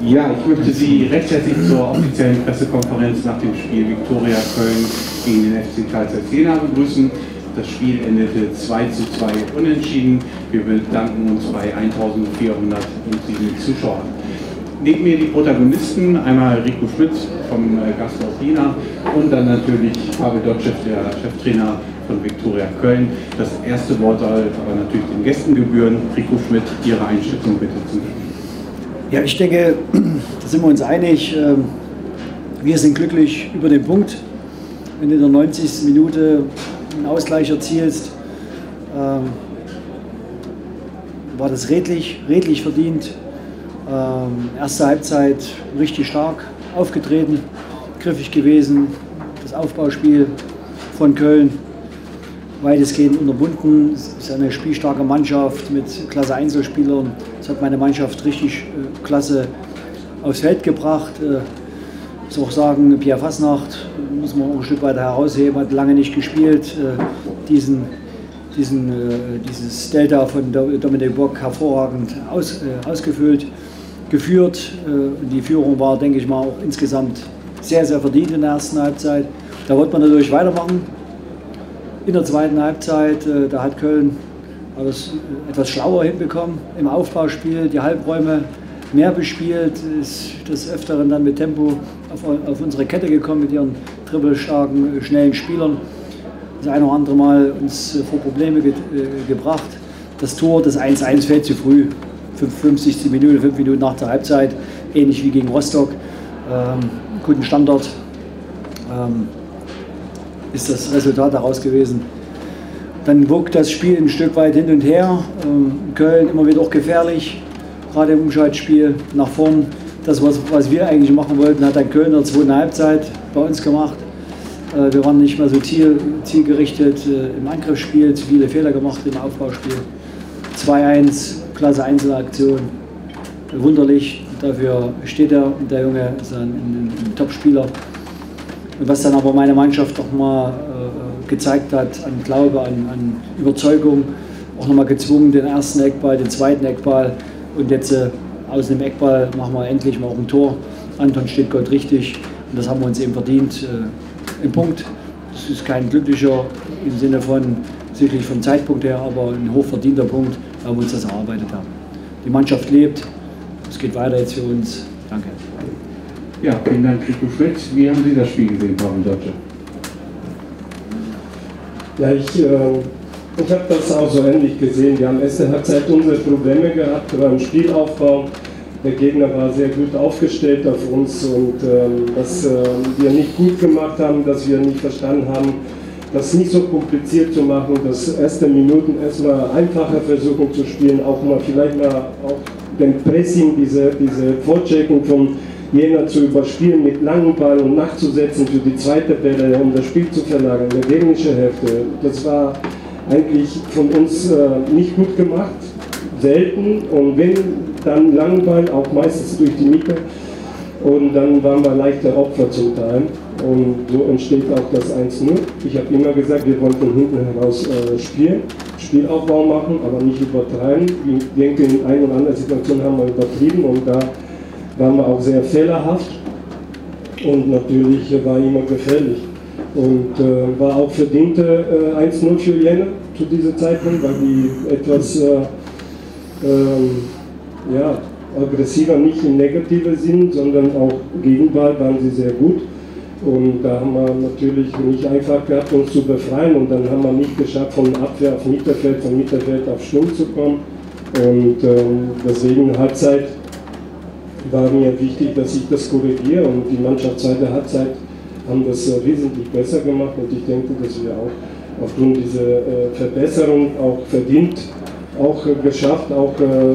Ja, ich möchte Sie rechtzeitig zur offiziellen Pressekonferenz nach dem Spiel Viktoria Köln gegen den FC Karl Zeiss Jena begrüßen. Das Spiel endete 2:2 unentschieden. Wir bedanken uns bei 1407 Zuschauern. Neben mir die Protagonisten, einmal Rico Schmidt vom Gasthaus Jena und dann natürlich Pavel Dotschew, der Cheftrainer von Viktoria Köln. Das erste Wort soll aber natürlich den Gästen gebühren. Rico Schmidt, Ihre Einschätzung bitte zum Spiel. Ja, ich denke, da sind wir uns einig. Wir sind glücklich über den Punkt. Wenn du in der 90. Minute einen Ausgleich erzielst, war das redlich verdient. Erste Halbzeit richtig stark aufgetreten, griffig gewesen. Das Aufbauspiel von Köln weitestgehend unterbunden. Es ist eine spielstarke Mannschaft mit klasse Einzelspielern. Das hat meine Mannschaft richtig klasse aufs Feld gebracht. Ich muss auch sagen, Pierre Fasnacht muss man auch ein Stück weiter herausheben, hat lange nicht gespielt. Dieses Delta von Dominik Bock hervorragend ausgefüllt, geführt. Die Führung war, denke ich mal, auch insgesamt sehr verdient in der ersten Halbzeit. Da wollte man natürlich weitermachen. In der zweiten Halbzeit, da hat Köln das etwas schlauer hinbekommen im Aufbauspiel, die Halbräume mehr bespielt, ist des Öfteren dann mit Tempo auf unsere Kette gekommen mit ihren dribbelstarken, schnellen Spielern. Das eine oder andere Mal uns vor Probleme gebracht. Das Tor, das 1:1 fällt zu früh, 50. Minute, 5 Minuten nach der Halbzeit, ähnlich wie gegen Rostock. Guten Standard. Ist das Resultat daraus gewesen. Dann wog das Spiel ein Stück weit hin und her. Köln immer wieder auch gefährlich, gerade im Umschaltspiel nach vorn. Das, was wir eigentlich machen wollten, hat dann Köln in der zweiten Halbzeit bei uns gemacht. Wir waren nicht mehr so zielgerichtet im Angriffsspiel, zu viele Fehler gemacht im Aufbauspiel. 2:1, klasse Einzelaktion, wunderlich. Dafür steht der Junge, ist ein Topspieler. Und was dann aber meine Mannschaft noch mal gezeigt hat, an Glaube, an Überzeugung, auch noch mal gezwungen, den ersten Eckball, den zweiten Eckball und jetzt aus dem Eckball machen wir endlich mal auch ein Tor. Anton steht Gott richtig und das haben wir uns eben verdient im Punkt. Das ist kein glücklicher im Sinne von sicherlich vom Zeitpunkt her, aber ein hochverdienter Punkt, weil wir uns das erarbeitet haben. Die Mannschaft lebt, es geht weiter jetzt für uns. Danke. Ja, vielen Dank, Rico Schmidt. Wie haben Sie das Spiel gesehen, Pavel Dotschew? Ja, ich habe das auch so ähnlich gesehen. Wir haben erste Halbzeit unsere Probleme gehabt beim Spielaufbau. Der Gegner war sehr gut aufgestellt auf uns und was wir nicht gut gemacht haben, dass wir nicht verstanden haben, das nicht so kompliziert zu machen, das erste Minuten erstmal einfacher versuchen zu spielen, auch mal vielleicht mal auch den Pressing, diese Vorchecken von Jena zu überspielen mit langem Ball und nachzusetzen für die zweite Welle, um das Spiel zu verlagern, in der gegnerischen Hälfte. Das war eigentlich von uns nicht gut gemacht, selten und wenn, dann langen Ball, auch meistens durch die Mitte und dann waren wir leichte Opfer zum Teil und so entsteht auch das 1:0. Ich habe immer gesagt, wir wollen von hinten heraus Spielaufbau machen, aber nicht übertreiben. Ich denke, in ein oder anderen Situationen haben wir übertrieben und da waren wir auch sehr fehlerhaft und natürlich war immer gefährlich und war auch verdiente 1:0 für Jena zu diesem Zeitpunkt, weil die etwas aggressiver, nicht im negativen Sinn, sondern auch Gegenball waren sie sehr gut und da haben wir natürlich nicht einfach gehabt, uns zu befreien und dann haben wir nicht geschafft, von Abwehr auf Mittelfeld, von Mittelfeld auf Sturm zu kommen und deswegen Halbzeit war mir wichtig, dass ich das korrigiere und die Mannschaft zweite Halbzeit haben das wesentlich besser gemacht und ich denke, dass wir auch aufgrund dieser Verbesserung auch verdient, auch geschafft, auch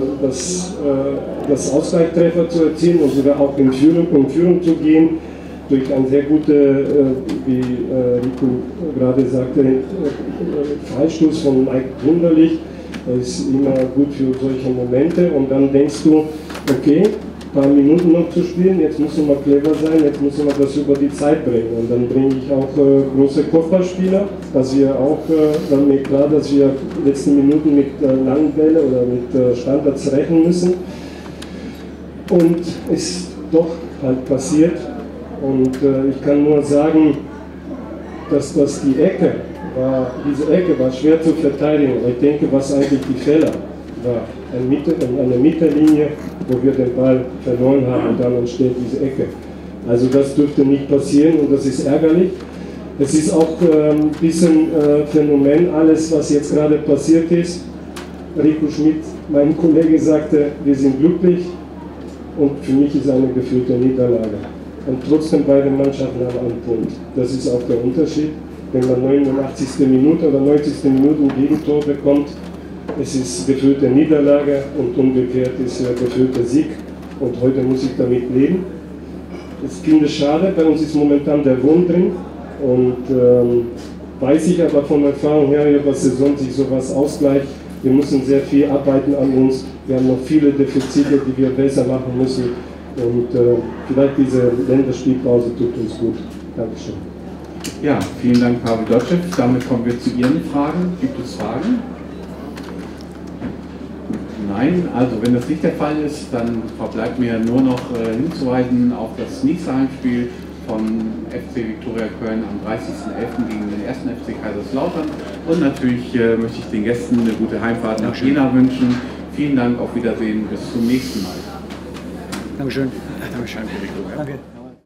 das Ausgleichstreffer zu erzielen und sogar auch in Führung zu gehen durch ein sehr gute, wie Rico gerade sagte, Freistoß von Mike Wunderlich. Das ist immer gut für solche Momente und dann denkst du, okay, ein paar Minuten noch zu spielen, jetzt müssen wir clever sein, jetzt müssen wir das über die Zeit bringen. Und dann bringe ich auch große Kopfballspieler, dass wir auch, dann mir klar, dass wir letzten Minuten mit langen Bälle oder mit Standards rechnen müssen. und ist doch halt passiert. Und ich kann nur sagen, dass das diese Ecke war schwer zu verteidigen. Aber ich denke, was eigentlich die Fehler war, eine Mittellinie, wo wir den Ball verloren haben und dann entsteht diese Ecke. Also das dürfte nicht passieren und das ist ärgerlich. Es ist auch ein bisschen Phänomen, alles was jetzt gerade passiert ist. Rico Schmidt, mein Kollege, sagte, wir sind glücklich und für mich ist eine gefühlte Niederlage. Und trotzdem beide Mannschaften haben einen Punkt. Das ist auch der Unterschied. Wenn man 89. Minute oder 90. Minute ein Gegentor bekommt, es ist gefühlte Niederlage und umgekehrt ist gefühlter Sieg. Und heute muss ich damit leben. Ich finde es schade, bei uns ist momentan der Wurm drin. Und weiß ich aber von Erfahrung her, über Saison sich sowas ausgleicht. Wir müssen sehr viel arbeiten an uns. Wir haben noch viele Defizite, die wir besser machen müssen. Und vielleicht diese Länderspielpause tut uns gut. Dankeschön. Ja, vielen Dank, Pavel Dotschew. Damit kommen wir zu Ihren Fragen. Gibt es Fragen? Nein, also wenn das nicht der Fall ist, dann verbleibt mir nur noch hinzuweisen auf das nächste Heimspiel von FC Viktoria Köln am 30.11. gegen den 1. FC Kaiserslautern. Und natürlich möchte ich den Gästen eine gute Heimfahrt nach Jena wünschen. Vielen Dank, auf Wiedersehen, bis zum nächsten Mal. Dankeschön. Dankeschön. Danke.